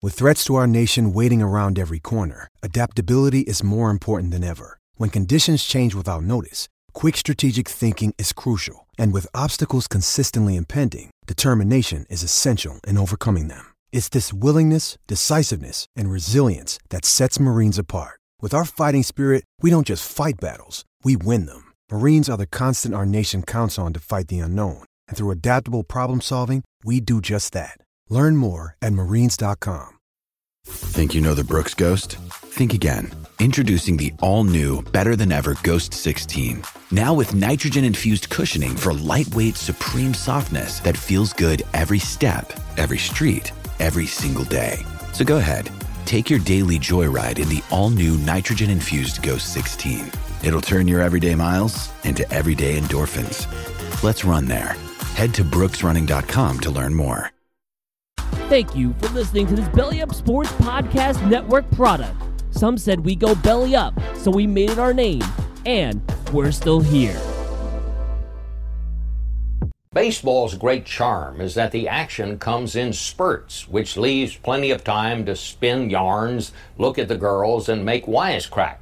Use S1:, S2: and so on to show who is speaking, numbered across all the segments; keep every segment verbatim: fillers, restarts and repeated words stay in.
S1: With threats to our nation waiting around every corner, adaptability is more important than ever. When conditions change without notice, quick strategic thinking is crucial. And with obstacles consistently impending, determination is essential in overcoming them. It's this willingness, decisiveness, and resilience that sets Marines apart. With our fighting spirit, we don't just fight battles, we win them. Marines are the constant our nation counts on to fight the unknown. And through adaptable problem solving, we do just that. Learn more at marines dot com.
S2: Think you know the Brooks Ghost? Think again. Introducing the all-new, better-than-ever Ghost sixteen. Now with nitrogen-infused cushioning for lightweight, supreme softness that feels good every step, every street, every single day. So go ahead, take your daily joyride in the all-new nitrogen-infused Ghost sixteen. It'll turn your everyday miles into everyday endorphins. Let's run there. Head to brooks running dot com to learn more.
S3: Thank you for listening to this Belly Up Sports Podcast Network product. Some said we go belly up, so we made it our name, and we're still here.
S4: Baseball's great charm is that the action comes in spurts, which leaves plenty of time to spin yarns, look at the girls, and make wisecracks.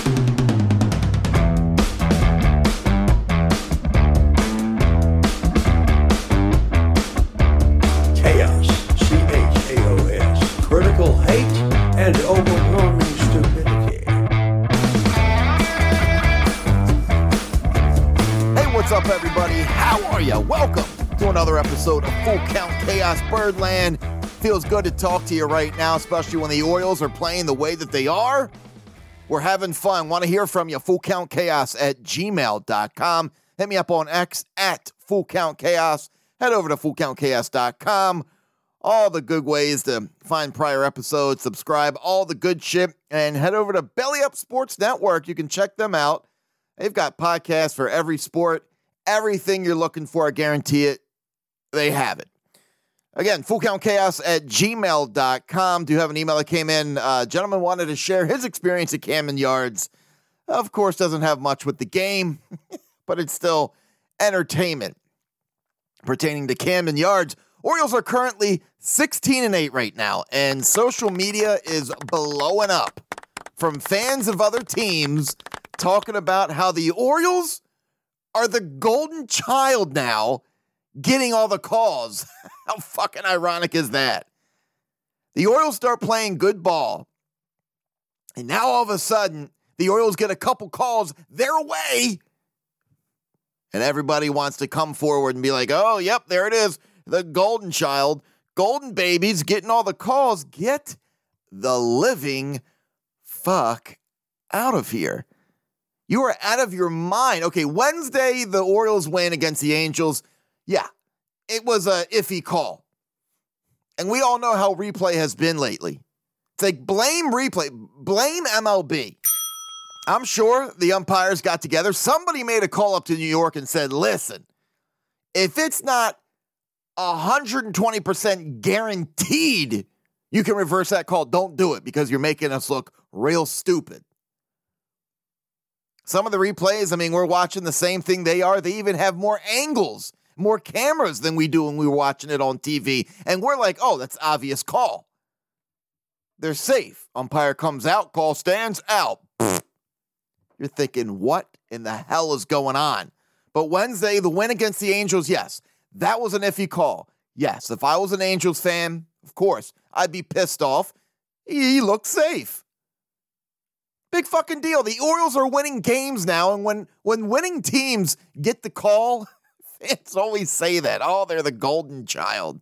S5: And overwhelming stupidity.
S6: Hey, what's up, everybody? How are you? Welcome to another episode of Full Count Chaos Birdland. Feels good to talk to you right now, especially when the Orioles are playing the way that they are. We're having fun. Want to hear from you. full count chaos at gmail dot com. Hit me up on X at full count chaos. Head over to full count chaos dot com. All the good ways to find prior episodes, subscribe, all the good shit, and head over to Belly Up Sports Network. You can check them out. They've got podcasts for every sport, everything you're looking for, I guarantee it, they have it. Again, full count chaos at gmail dot com. Do you have an email that came in? Uh, gentleman wanted to share his experience at Camden Yards. Of course, doesn't have much with the game, but it's still entertainment. Pertaining to Camden Yards, Orioles are currently sixteen and eight right now, and social media is blowing up from fans of other teams talking about how the Orioles are the golden child now, getting all the calls. How fucking ironic is that? The Orioles start playing good ball, and now all of a sudden, the Orioles get a couple calls their way, and everybody wants to come forward and be like, oh, yep, there it is. The golden child, golden babies, getting all the calls. Get the living fuck out of here. You are out of your mind. Okay, Wednesday, the Orioles win against the Angels. Yeah, it was a iffy call. And we all know how replay has been lately. It's like blame replay, blame M L B. I'm sure the umpires got together. Somebody made a call up to New York and said, listen, if it's not one hundred twenty percent guaranteed you can reverse that call, don't do it because you're making us look real stupid. Some of the replays, I mean, we're watching the same thing they are. They even have more angles, more cameras than we do when we were watching it on T V. And we're like, oh, that's obvious call. They're safe. Umpire comes out, call stands out. Pfft. You're thinking, what in the hell is going on? But Wednesday, the win against the Angels, yes. That was an iffy call. Yes, if I was an Angels fan, of course, I'd be pissed off. He looked safe. Big fucking deal. The Orioles are winning games now, and when, when winning teams get the call, fans always say that. Oh, they're the golden child.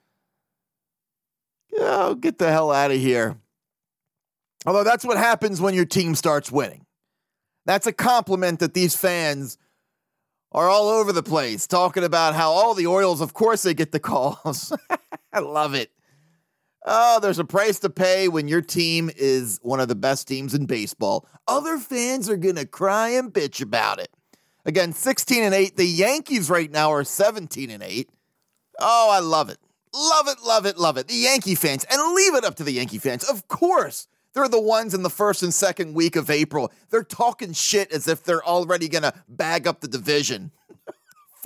S6: Oh, get the hell out of here. Although that's what happens when your team starts winning. That's a compliment that these fans are all over the place talking about how, oh, the Orioles, of course they get the calls. I love it. Oh, there's a price to pay when your team is one of the best teams in baseball. Other fans are going to cry and bitch about it. Again, sixteen and eight. The Yankees right now are seventeen and eight. Oh, I love it. Love it, love it, love it. The Yankee fans, and leave it up to the Yankee fans. Of course, they're the ones in the first and second week of April. They're talking shit as if they're already going to bag up the division.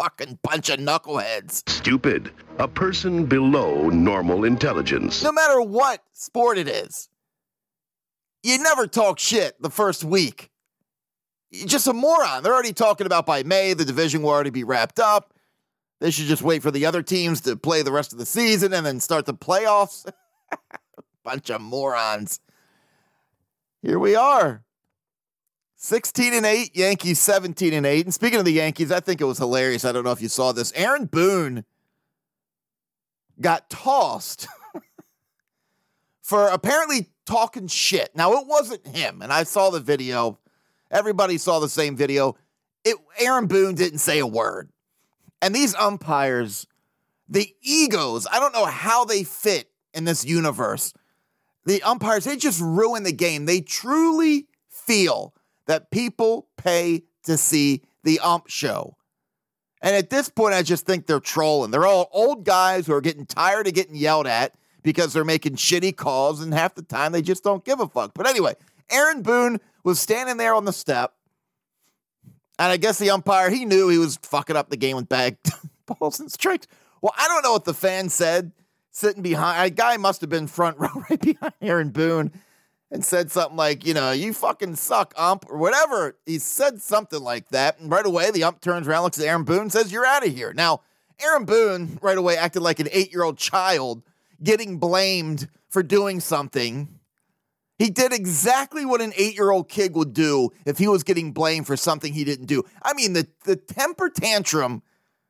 S6: fucking bunch of knuckleheads.
S7: Stupid. A person below normal intelligence.
S6: No matter what sport it is, you never talk shit the first week. You're just a moron. They're already talking about by May, the division will already be wrapped up. They should just wait for the other teams to play the rest of the season and then start the playoffs. Bunch of morons. Here we are. sixteen and eight, Yankees seventeen and eight. And speaking of the Yankees, I think it was hilarious. I don't know if you saw this. Aaron Boone got tossed for apparently talking shit. Now, it wasn't him, and I saw the video. Everybody saw the same video. It, Aaron Boone didn't say a word. And these umpires, the egos, I don't know how they fit in this universe. The umpires, they just ruin the game. They truly feel that people pay to see the ump show. And at this point, I just think they're trolling. They're all old guys who are getting tired of getting yelled at because they're making shitty calls, and half the time they just don't give a fuck. But anyway, Aaron Boone was standing there on the step, and I guess the umpire, he knew he was fucking up the game with bag balls and strikes. Well, I don't know what the fan said sitting behind. A guy must have been front row right behind Aaron Boone and said something like, you know, you fucking suck, ump, or whatever. He said something like that, and right away the ump turns around, looks at Aaron Boone, says, you're out of here. Now, Aaron Boone right away acted like an eight-year-old child getting blamed for doing something. He did exactly what an eight-year-old kid would do if he was getting blamed for something he didn't do. I mean, the, the temper tantrum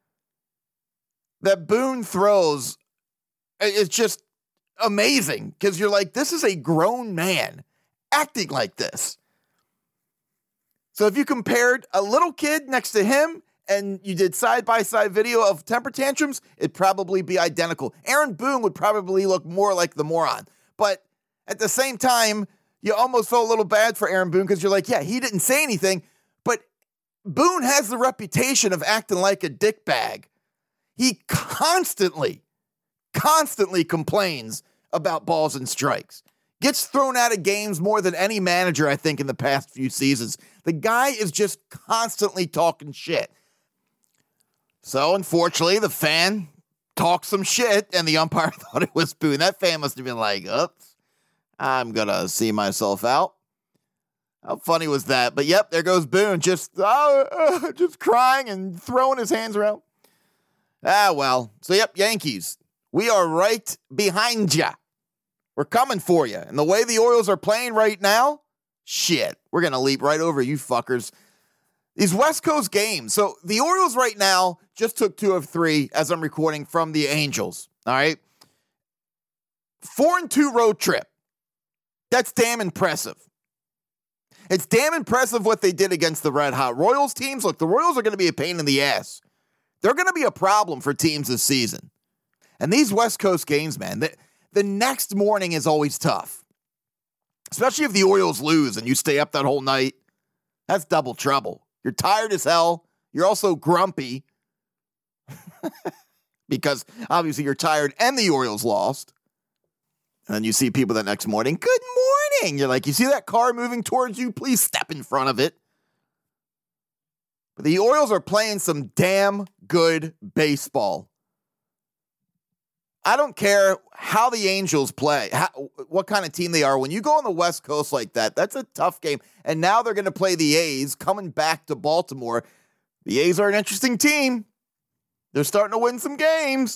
S6: that Boone throws is just amazing, because you're like, this is a grown man acting like this. So if you compared a little kid next to him and you did side-by-side video of temper tantrums, it'd probably be identical. Aaron Boone would probably look more like the moron. But at the same time, you almost felt a little bad for Aaron Boone, because you're like, yeah, he didn't say anything, but Boone has the reputation of acting like a dickbag. He constantly, constantly complains about balls and strikes. Gets thrown out of games more than any manager, I think, in the past few seasons. The guy is just constantly talking shit. So, unfortunately, the fan talked some shit, and the umpire thought it was Boone. That fan must have been like, oops, I'm going to see myself out. How funny was that? But, yep, there goes Boone, just, uh, uh, just crying and throwing his hands around. Ah, well. So, yep, Yankees. We are right behind ya. We're coming for you. And the way the Orioles are playing right now, shit, we're going to leap right over you fuckers. These West Coast games. So the Orioles right now just took two of three, as I'm recording, from the Angels. All right. Four and two road trip. That's damn impressive. It's damn impressive what they did against the Red Hot Royals teams. Look, the Royals are going to be a pain in the ass. They're going to be a problem for teams this season. And these West Coast games, man, the, the next morning is always tough. Especially if the Orioles lose and you stay up that whole night. That's double trouble. You're tired as hell. You're also grumpy. Because obviously you're tired and the Orioles lost. And then you see people the next morning, good morning. You're like, you see that car moving towards you? Please step in front of it. But the Orioles are playing some damn good baseball. I don't care how the Angels play, how, what kind of team they are. When you go on the West Coast like that, that's a tough game. And now they're going to play the A's coming back to Baltimore. The A's are an interesting team. They're starting to win some games.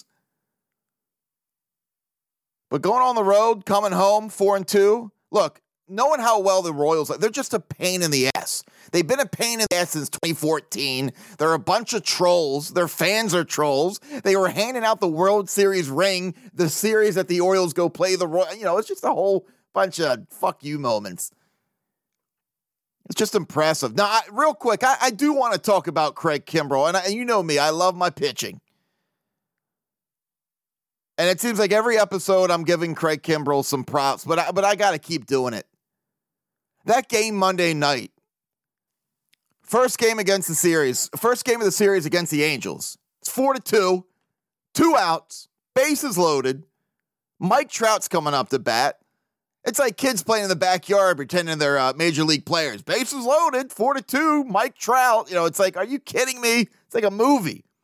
S6: But going on the road, coming home, four and two. Look, knowing how well the Royals are, they're just a pain in the ass. They've been a pain in the ass since twenty fourteen. They're a bunch of trolls. Their fans are trolls. They were handing out the World Series ring, the series that the Orioles go play the Royals. You know, it's just a whole bunch of fuck you moments. It's just impressive. Now, I, real quick, I, I do want to talk about Craig Kimbrell. And, I, and you know me, I love my pitching. And it seems like every episode I'm giving Craig Kimbrell some props, but I, but I got to keep doing it. That game Monday night, first game against the series, first game of the series against the Angels. It's four to two, two outs, bases loaded. Mike Trout's coming up to bat. It's like kids playing in the backyard pretending they're uh, major league players. Bases loaded, four to two, Mike Trout. You know, it's like, are you kidding me? It's like a movie.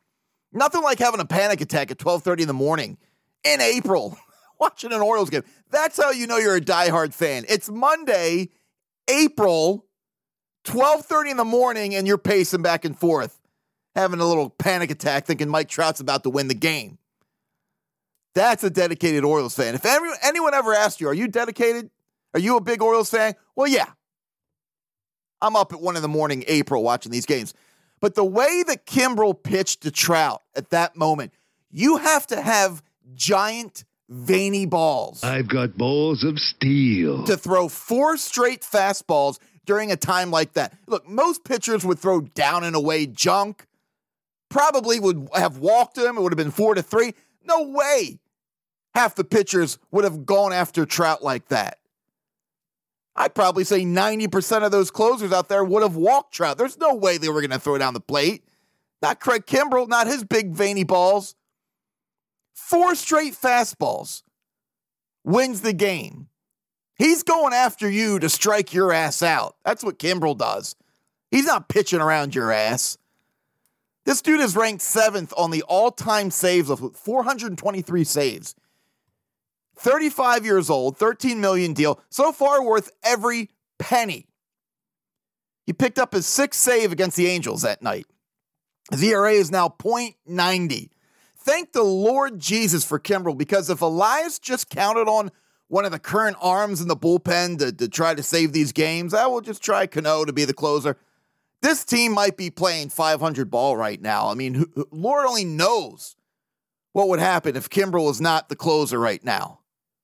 S6: Nothing like having a panic attack at twelve thirty in the morning in April watching an Orioles game. That's how you know you're a diehard fan. It's Monday, April, twelve thirty in the morning, and you're pacing back and forth, having a little panic attack thinking Mike Trout's about to win the game. That's a dedicated Orioles fan. If every, anyone ever asked you, are you dedicated? Are you a big Orioles fan? Well, yeah. I'm up at one in the morning, April, watching these games. But the way that Kimbrel pitched to Trout at that moment, you have to have giant, veiny balls.
S7: I've got balls of steel.
S6: To throw four straight fastballs during a time like that. Look, most pitchers would throw down and away junk. Probably would have walked him. It would have been four to three. No way half the pitchers would have gone after Trout like that. I'd probably say ninety percent of those closers out there would have walked Trout. There's no way they were going to throw down the plate. Not Craig Kimbrel, not his big veiny balls. Four straight fastballs wins the game. He's going after you to strike your ass out. That's what Kimbrel does. He's not pitching around your ass. This dude is ranked seventh on the all-time saves with four hundred twenty-three saves. thirty-five years old, thirteen million dollars deal, so far worth every penny. He picked up his sixth save against the Angels that night. His E R A is now point nine oh. Thank the Lord Jesus for Kimbrel, because if Elias just counted on one of the current arms in the bullpen to, to try to save these games, I will just try Cano to be the closer. This team might be playing five hundred ball right now. I mean, Lord only knows what would happen if Kimbrel was not the closer right now.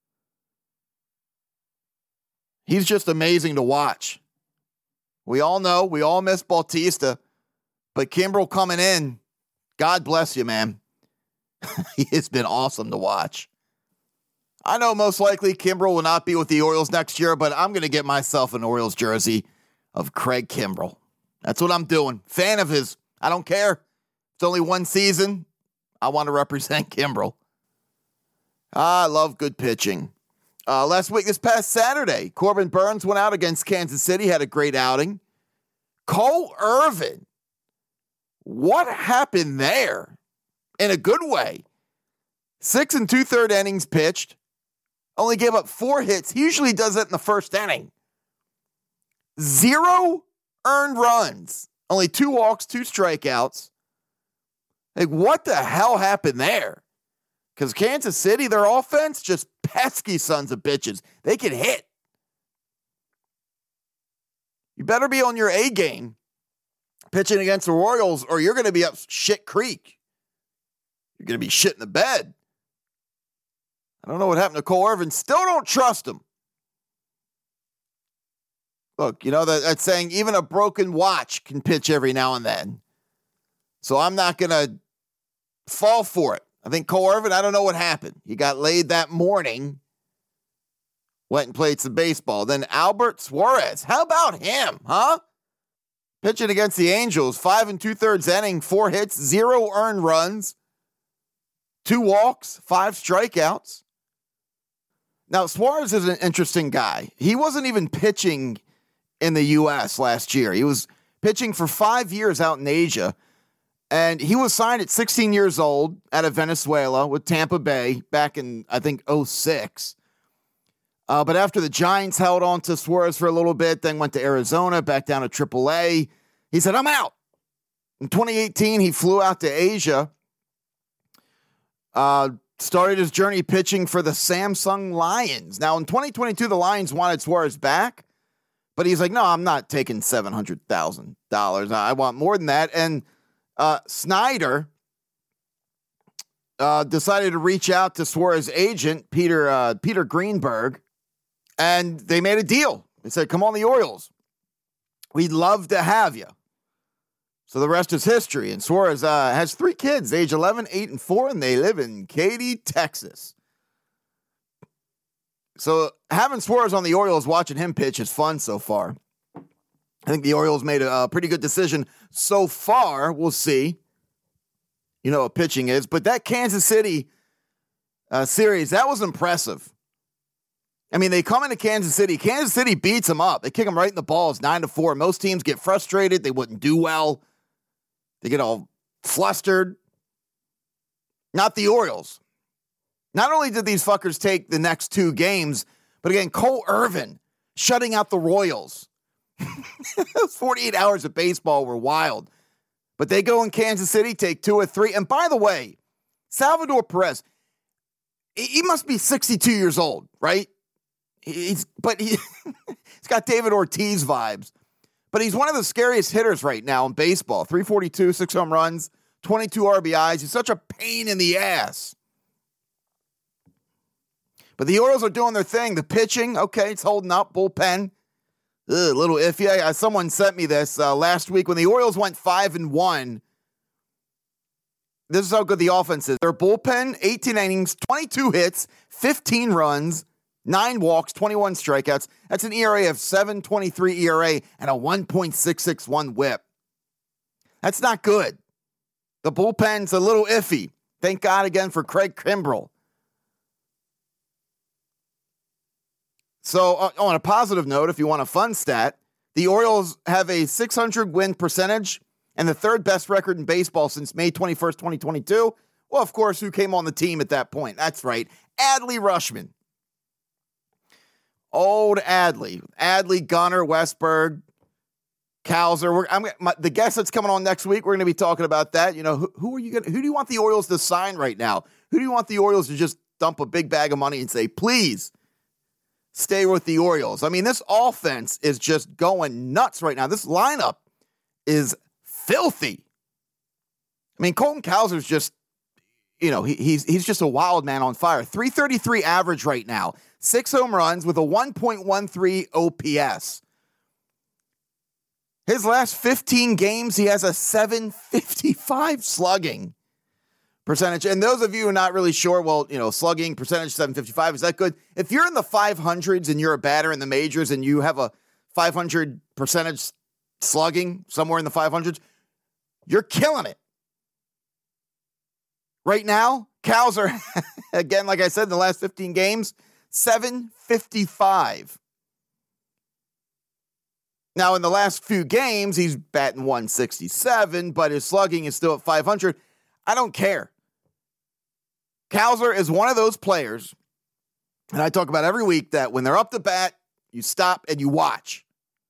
S6: He's just amazing to watch. We all know, we all miss Bautista, but Kimbrel coming in, God bless you, man. He has been awesome to watch. I know most likely Kimbrel will not be with the Orioles next year, but I'm going to get myself an Orioles jersey of Craig Kimbrel. That's what I'm doing. Fan of his. I don't care. It's only one season. I want to represent Kimbrel. I love good pitching. Uh, last week, this past Saturday, Corbin Burnes went out against Kansas City, had a great outing. Cole Irvin. What happened there? In a good way. Six and two-third innings pitched. Only gave up four hits. He usually does that in the first inning. Zero earned runs. Only two walks, two strikeouts. Like, what the hell happened there? Because Kansas City, their offense, just pesky sons of bitches. They can hit. You better be on your A game pitching against the Royals, or you're going to be up shit creek. You're going to be shit in the bed. I don't know what happened to Cole Irvin. Still don't trust him. Look, you know, that, that's saying even a broken watch can pitch every now and then. So I'm not going to fall for it. I think Cole Irvin, I don't know what happened. He got laid that morning, went and played some baseball. Then Albert Suarez, how about him, huh? Pitching against the Angels, five and two-thirds inning, four hits, zero earned runs, two walks, five strikeouts. Now, Suarez is an interesting guy. He wasn't even pitching in the U S last year. He was pitching for five years out in Asia. And he was signed at sixteen years old out of Venezuela with Tampa Bay back in, I think, oh six. Uh, but after the Giants held on to Suarez for a little bit, then went to Arizona, back down to triple A, he said, I'm out. In twenty eighteen, he flew out to Asia, uh, started his journey pitching for the Samsung Lions. Now, in twenty twenty-two, the Lions wanted Suarez back, but he's like, no, I'm not taking seven hundred thousand dollars. I want more than that. And Uh, Snyder uh, decided to reach out to Suarez's agent, Peter uh, Peter Greenberg, and they made a deal. They said, come on the Orioles. We'd love to have you. So the rest is history. And Suarez uh, has three kids, age eleven, eight, and four, and they live in Katy, Texas. So having Suarez on the Orioles, watching him pitch is fun so far. I think the Orioles made a, a pretty good decision so far. We'll see. You know what pitching is. But that Kansas City uh, series, that was impressive. I mean, they come into Kansas City. Kansas City beats them up. They kick them right in the balls, nine to four. Most teams get frustrated. They wouldn't do well. They get all flustered. not the Orioles. Not only did these fuckers take the next two games, but again, Cole Irvin shutting out the Royals. Those forty-eight hours of baseball were wild. But they go in Kansas City, take two or three. And by the way, Salvador Perez, he must be sixty-two years old, right? He's but he, he's got David Ortiz vibes. But he's one of the scariest hitters right now in baseball. three forty-two, six home runs, twenty-two R B Is. He's such a pain in the ass. But the Orioles are doing their thing. The pitching, okay, it's holding up. Bullpen, ugh, a little iffy. I, someone sent me this uh, last week when the Orioles went five and one. This is how good the offense is. Their bullpen, eighteen innings, twenty-two hits, fifteen runs, nine walks, twenty-one strikeouts. That's an E R A of seven twenty-three E R A and a one point six six one whip. That's not good. The bullpen's a little iffy. Thank God again for Craig Kimbrell. So uh, on a positive note, if you want a fun stat, the Orioles have a six hundred win percentage and the third best record in baseball since May twenty-first, twenty twenty-two. Well, of course, who came on the team at that point? That's right, Adley Rutschman. Old Adley. Adley, Gunnar, Westberg, Cowser. We're, I'm, my, the guest that's coming on next week, we're going to be talking about that. You know, who, who are you going? Who do you want the Orioles to sign right now? Who do you want the Orioles to just dump a big bag of money and say, please stay with the Orioles? I mean, this offense is just going nuts right now. This lineup is filthy. I mean, Colton Cowser's just, you know, he, he's he's just a wild man on fire. three thirty-three average right now. Six home runs with a one point one three O P S. His last fifteen games, he has a seven fifty-five slugging percentage. And those of you who are not really sure, well, you know, slugging percentage seven fifty-five, is that good? If you're in the five hundreds and you're a batter in the majors and you have a five hundred percentage slugging somewhere in the five hundreds, you're killing it. Right now, Cowser, again, like I said, in the last fifteen games, seven fifty-five. Now, in the last few games, he's batting one sixty-seven, but his slugging is still at five hundred. I don't care. Cowser is one of those players, and I talk about every week, that when they're up to bat, you stop and you watch.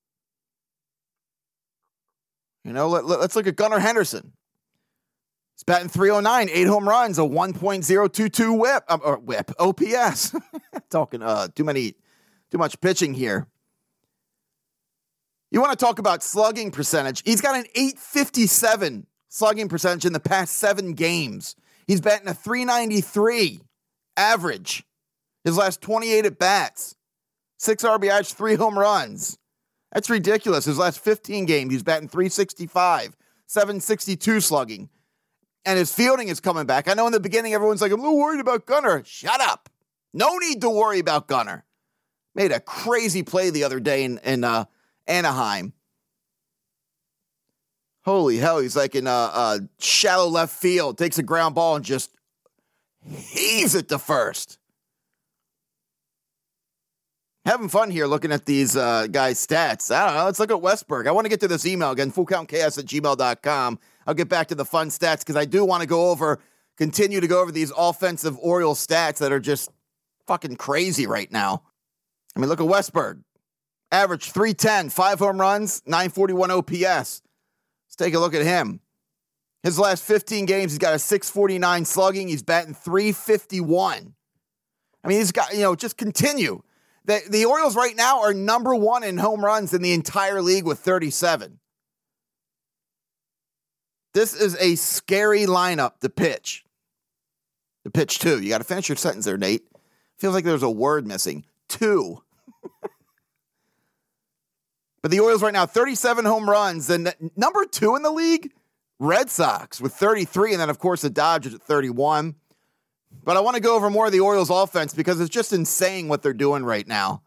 S6: You know, let, let, let's look at Gunnar Henderson. He's batting three oh nine, eight home runs, a one point oh two two whip, um, or whip, O P S. Talking uh, too many, too much pitching here. You want to talk about slugging percentage? He's got an eight fifty-seven slugging percentage in the past seven games. He's batting a three ninety-three average. His last twenty-eight at bats, six R B Is, three home runs. That's ridiculous. His last fifteen games, he's batting three sixty-five, seven sixty-two slugging. And his fielding is coming back. I know in the beginning, everyone's like, I'm a little worried about Gunnar. Shut up. No need to worry about Gunnar. Made a crazy play the other day in, in uh, Anaheim. Holy hell, he's like in a, a shallow left field, takes a ground ball and just heaves it to first. Having fun here looking at these uh, guys' stats. I don't know. Let's look at Westberg. I want to get to this email again, full count chaos at gmail dot com. I'll get back to the fun stats because I do want to go over, continue to go over these offensive Orioles stats that are just fucking crazy right now. I mean, look at Westberg. Average three ten, five home runs, nine forty-one O P S. Let's take a look at him. His last fifteen games, he's got a six forty-nine slugging. He's batting three fifty-one. I mean, he's got, you know, just continue. The, the Orioles right now are number one in home runs in the entire league with thirty-seven. This is a scary lineup to pitch. To pitch two. You got to finish your sentence there, Nate. Feels like there's a word missing. Two. But the Orioles right now, thirty-seven home runs. And number two in the league, Red Sox with thirty-three. And then, of course, the Dodgers at thirty-one. But I want to go over more of the Orioles offense because it's just insane what they're doing right now.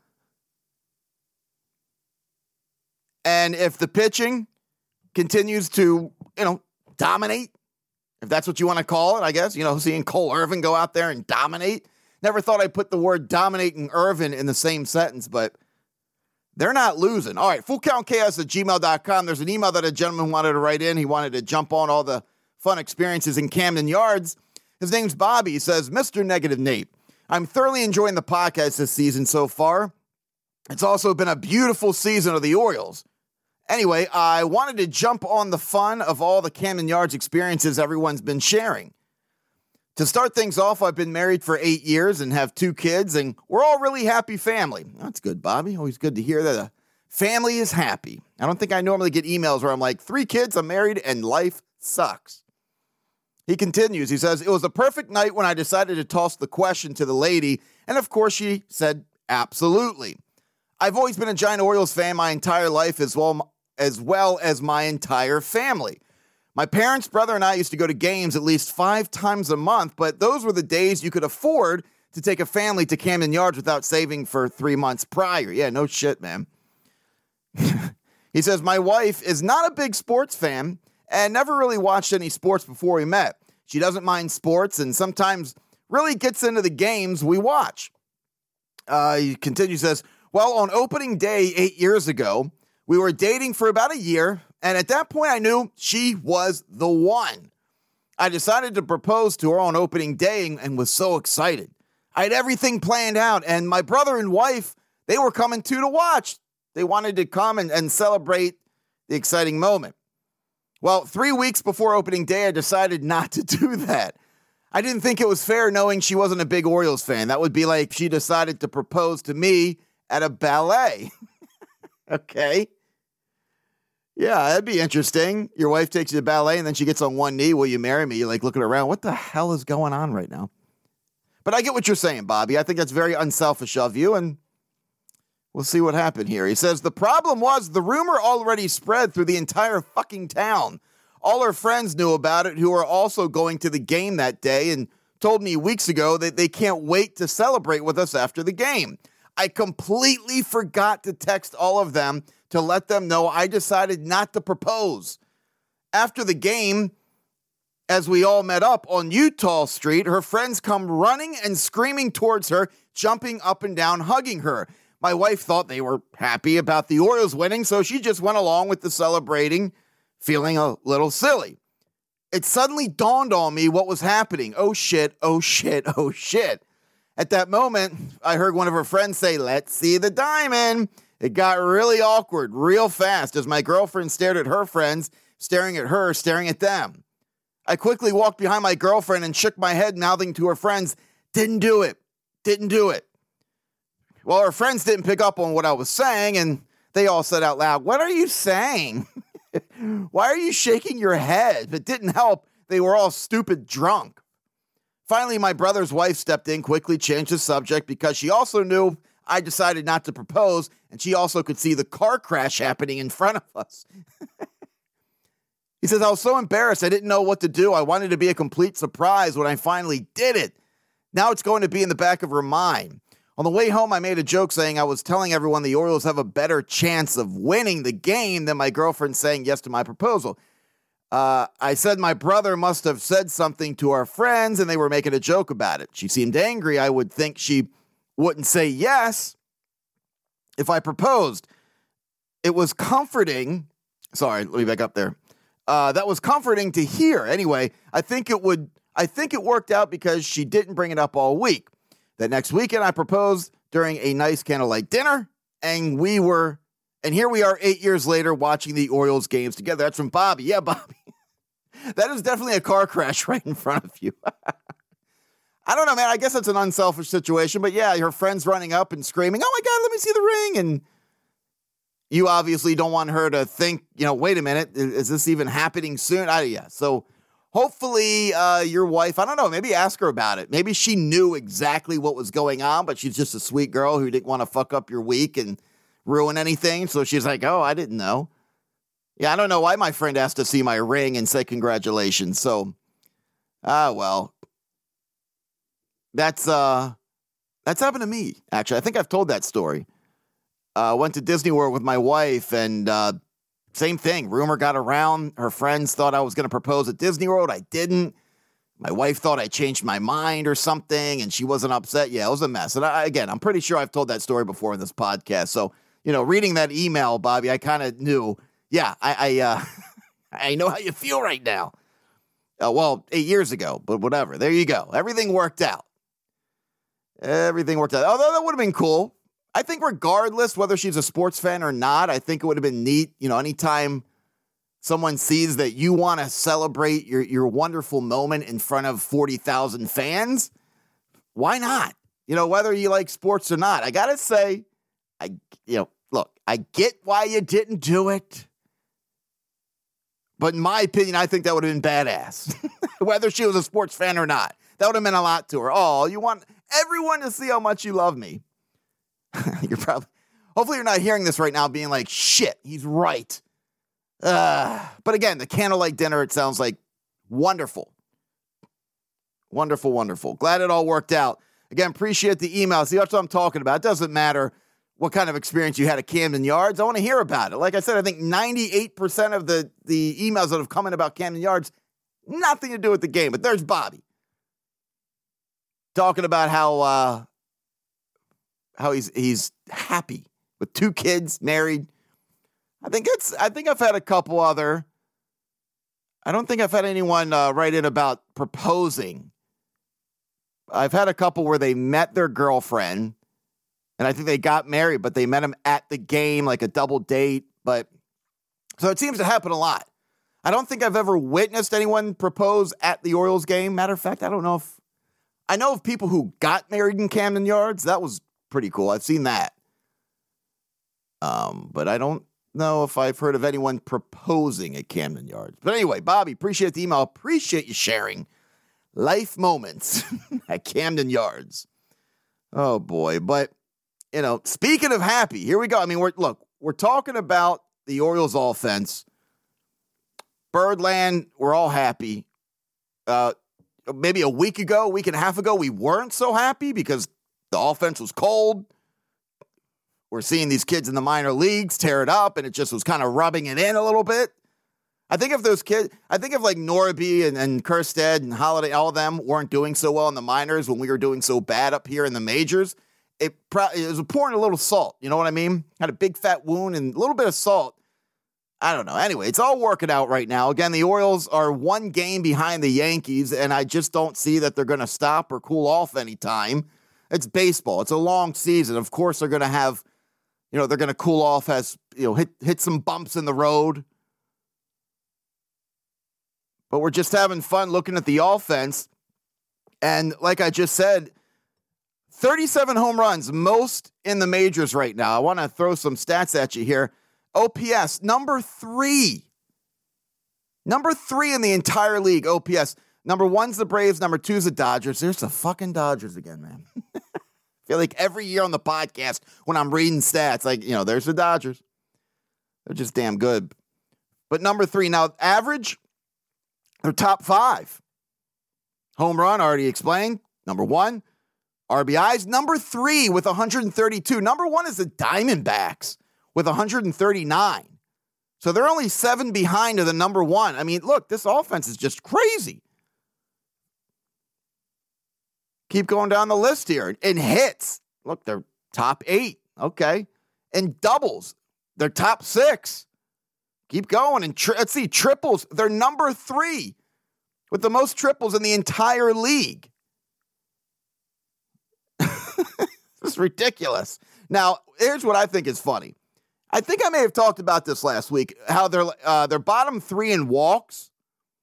S6: And if the pitching continues to, you know, dominate, if that's what you want to call it, I guess, you know, seeing Cole Irvin go out there and dominate. Never thought I'd put the word dominate and Irvin in the same sentence, but they're not losing. All right, full count chaos at gmail dot com. There's an email that a gentleman wanted to write in. He wanted to jump on all the fun experiences in Camden Yards. His name's Bobby. He says, Mister Negative Nate, I'm thoroughly enjoying the podcast this season so far. It's also been a beautiful season of the Orioles. Anyway, I wanted to jump on the fun of all the Camden Yards experiences everyone's been sharing. To start things off, I've been married for eight years and have two kids, and we're all really happy family. That's good, Bobby. Always good to hear that a family is happy. I don't think I normally get emails where I'm like, three kids, I'm married, and life sucks. He continues. He says, it was a perfect night when I decided to toss the question to the lady, and of course she said, absolutely. I've always been a giant Orioles fan my entire life as well, as well as my entire family. My parents, brother, and I used to go to games at least five times a month, but those were the days you could afford to take a family to Camden Yards without saving for three months prior. Yeah, no shit, man. He says, my wife is not a big sports fan and never really watched any sports before we met. She doesn't mind sports and sometimes really gets into the games we watch. Uh, he continues, says, well, on opening day eight years ago, we were dating for about a year, and at that point I knew she was the one. I decided to propose to her on opening day and was so excited. I had everything planned out, and my brother and wife, they were coming too to watch. They wanted to come and, and celebrate the exciting moment. Well, three weeks before opening day, I decided not to do that. I didn't think it was fair knowing she wasn't a big Orioles fan. That would be like she decided to propose to me at a ballet. Okay. Yeah, that'd be interesting. Your wife takes you to ballet and then she gets on one knee. Will you marry me? You're like looking around. What the hell is going on right now? But I get what you're saying, Bobby. I think that's very unselfish of you, and we'll see what happened here. He says, the problem was the rumor already spread through the entire fucking town. All her friends knew about it who were also going to the game that day and told me weeks ago that they can't wait to celebrate with us after the game. I completely forgot to text all of them to let them know I decided not to propose. After the game, as we all met up on Utah Street, her friends come running and screaming towards her, jumping up and down, hugging her. My wife thought they were happy about the Orioles winning, so she just went along with the celebrating, feeling a little silly. It suddenly dawned on me what was happening. Oh shit, oh shit, oh shit. At that moment, I heard one of her friends say, let's see the diamond. It got really awkward real fast as my girlfriend stared at her friends, staring at her, staring at them. I quickly walked behind my girlfriend and shook my head, mouthing to her friends, didn't do it, didn't do it. Well, her friends didn't pick up on what I was saying, and they all said out loud, what are you saying? Why are you shaking your head? It didn't help. They were all stupid drunk. Finally, my brother's wife stepped in, quickly changed the subject because she also knew I decided not to propose, and she also could see the car crash happening in front of us. He says, I was so embarrassed. I didn't know what to do. I wanted to be a complete surprise when I finally did it. Now it's going to be in the back of her mind. On the way home, I made a joke saying I was telling everyone the Orioles have a better chance of winning the game than my girlfriend saying yes to my proposal. Uh, I said my brother must have said something to our friends and they were making a joke about it. She seemed angry. I would think she wouldn't say yes if I proposed. It was comforting. Sorry, let me back up there. Uh, that was comforting to hear. Anyway, I think it would. I think it worked out because she didn't bring it up all week. That next weekend, I proposed during a nice candlelight dinner, and we were, and here we are eight years later watching the Orioles games together. That's from Bobby. Yeah, Bobby. That is definitely a car crash right in front of you. I don't know, man. I guess that's an unselfish situation, but yeah, her friends running up and screaming, oh my God, let me see the ring. And you obviously don't want her to think, you know, wait a minute, is this even happening soon? I, yeah. So hopefully uh, your wife, I don't know, maybe ask her about it. Maybe she knew exactly what was going on, but she's just a sweet girl who didn't want to fuck up your week and ruin anything. So she's like, oh, I didn't know. Yeah, I don't know why my friend asked to see my ring and say congratulations. So, ah, well, that's, uh, that's happened to me, actually. I think I've told that story. I uh, went to Disney World with my wife and, uh, same thing. Rumor got around. Her friends thought I was going to propose at Disney World. I didn't. My wife thought I changed my mind or something, and she wasn't upset. Yeah, it was a mess. And I, again, I'm pretty sure I've told that story before in this podcast. So, you know, reading that email, Bobby, I kind of knew, yeah, I I, uh, I know how you feel right now. Uh, well, eight years ago, but whatever. There you go. Everything worked out. Everything worked out. Although that would have been cool. I think regardless whether she's a sports fan or not, I think it would have been neat. You know, anytime someone sees that you want to celebrate your, your wonderful moment in front of forty thousand fans, why not? You know, whether you like sports or not. I got to say, I you know, look, I get why you didn't do it. But in my opinion, I think that would have been badass. Whether she was a sports fan or not. That would have meant a lot to her. Oh, you want everyone to see how much you love me. You're probably, hopefully you're not hearing this right now being like, shit, he's right. Uh, but again, the candlelight dinner, it sounds like wonderful. Wonderful, wonderful. Glad it all worked out. Again, appreciate the email. See, that's what I'm talking about. It doesn't matter what kind of experience you had at Camden Yards. I want to hear about it. Like I said, I think ninety-eight percent of the, the emails that have come in about Camden Yards, nothing to do with the game. But there's Bobby talking about how uh, how he's he's happy with two kids, married. I think it's. I think I've had a couple other. I don't think I've had anyone uh, write in about proposing. I've had a couple where they met their girlfriend. And I think they got married, but they met him at the game, like a double date. But so it seems to happen a lot. I don't think I've ever witnessed anyone propose at the Orioles game. Matter of fact, I don't know if I know of people who got married in Camden Yards. That was pretty cool. I've seen that. Um, but I don't know if I've heard of anyone proposing at Camden Yards. But anyway, Bobby, appreciate the email. Appreciate you sharing life moments at Camden Yards. Oh boy, but. You know, speaking of happy, here we go. I mean, we're look, we're talking about the Orioles offense. Birdland, we're all happy. Uh, maybe a week ago, a week and a half ago, we weren't so happy because the offense was cold. We're seeing these kids in the minor leagues tear it up, and it just was kind of rubbing it in a little bit. I think if those kids, I think if like Norby and, and Kerstead and Holiday, all of them weren't doing so well in the minors when we were doing so bad up here in the majors, It, pro- it was pouring a little salt, you know what I mean? Had a big fat wound and a little bit of salt. I don't know. Anyway, it's all working out right now. Again, the Orioles are one game behind the Yankees, and I just don't see that they're going to stop or cool off anytime. It's baseball. It's a long season. Of course, they're going to have, you know, they're going to cool off as, you know, hit, hit some bumps in the road. But we're just having fun looking at the offense. And like I just said, thirty-seven home runs, most in the majors right now. I want to throw some stats at you here. O P S, number three. Number three in the entire league, O P S. Number one's the Braves, number two's the Dodgers. There's the fucking Dodgers again, man. I feel like every year on the podcast when I'm reading stats, like, you know, there's the Dodgers. They're just damn good. But number three, now average, they're top five. Home run, already explained. Number one. R B Is, number three with one hundred thirty-two. Number one is the Diamondbacks with one hundred thirty-nine. So they're only seven behind of the number one. I mean, look, this offense is just crazy. Keep going down the list here. In hits, look, they're top eight. Okay. In doubles, they're top six. Keep going. And tri- let's see, triples, they're number three with the most triples in the entire league. This is ridiculous. Now, here's what I think is funny. I think I may have talked about this last week, how they're uh, they're bottom three in walks.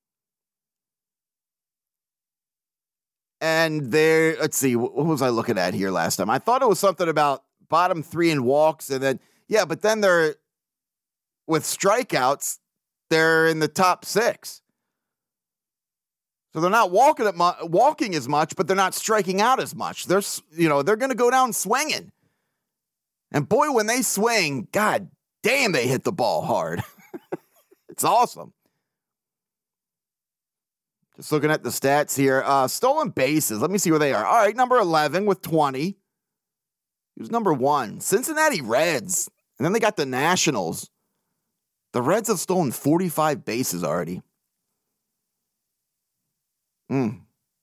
S6: And they're, let's see, what was I looking at here last time? I thought it was something about bottom three in walks. And then, yeah, but then they're, with strikeouts, they're in the top six. So they're not walking, at mu- walking as much, but they're not striking out as much. They're, you know, they're going to go down swinging. And boy, when they swing, God damn, they hit the ball hard. It's awesome. Just looking at the stats here. Uh, stolen bases. Let me see where they are. All right, number eleven with twenty. He was number one. Cincinnati Reds. And then they got the Nationals. The Reds have stolen forty-five bases already. Mm.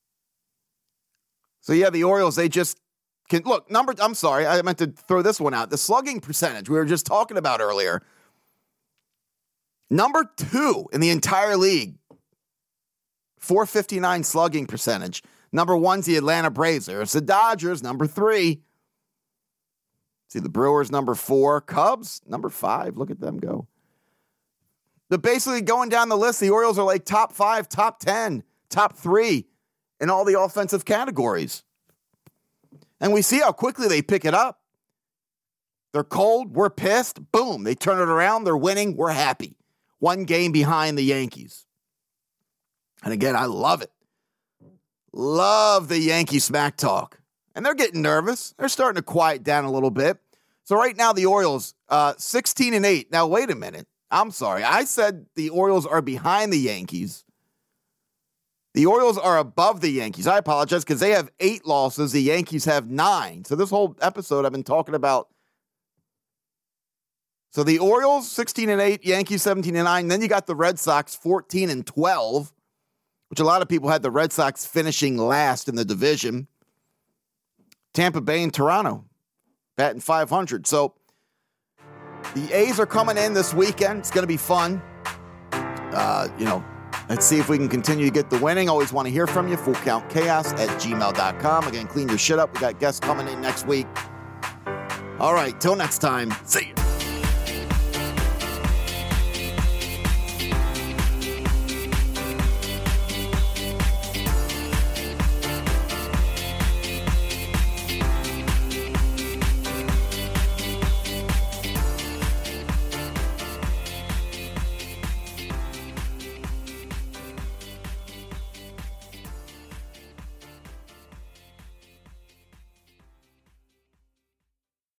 S6: So, yeah, the Orioles, they just can look, number, I'm sorry, I meant to throw this one out. The slugging percentage we were just talking about earlier. Number two in the entire league. four fifty-nine slugging percentage. Number one's the Atlanta Braves. There's the Dodgers, number three. See, the Brewers, number four. Cubs, number five. Look at them go. But basically, going down the list, the Orioles are like top five, top ten, top three in all the offensive categories. And we see how quickly they pick it up. They're cold. We're pissed. Boom. They turn it around. They're winning. We're happy. One game behind the Yankees. And again, I love it. Love the Yankee smack talk. And they're getting nervous. They're starting to quiet down a little bit. So right now, the Orioles, uh, sixteen and eight. Now, wait a minute. I'm sorry. I said the Orioles are behind the Yankees. The Orioles are above the Yankees. I apologize because they have eight losses. The Yankees have nine. So this whole episode I've been talking about. So the Orioles, sixteen and eight, Yankees, seventeen and nine. Then you got the Red Sox, fourteen and twelve, which a lot of people had the Red Sox finishing last in the division. Tampa Bay and Toronto, batting five hundred. So the A's are coming in this weekend. It's going to be fun. Uh, you know, let's see if we can continue to get the winning. Always want to hear from you. Full Count Chaos at gmail dot com. Again, clean your shit up. We got guests coming in next week. All right, till next time. See you.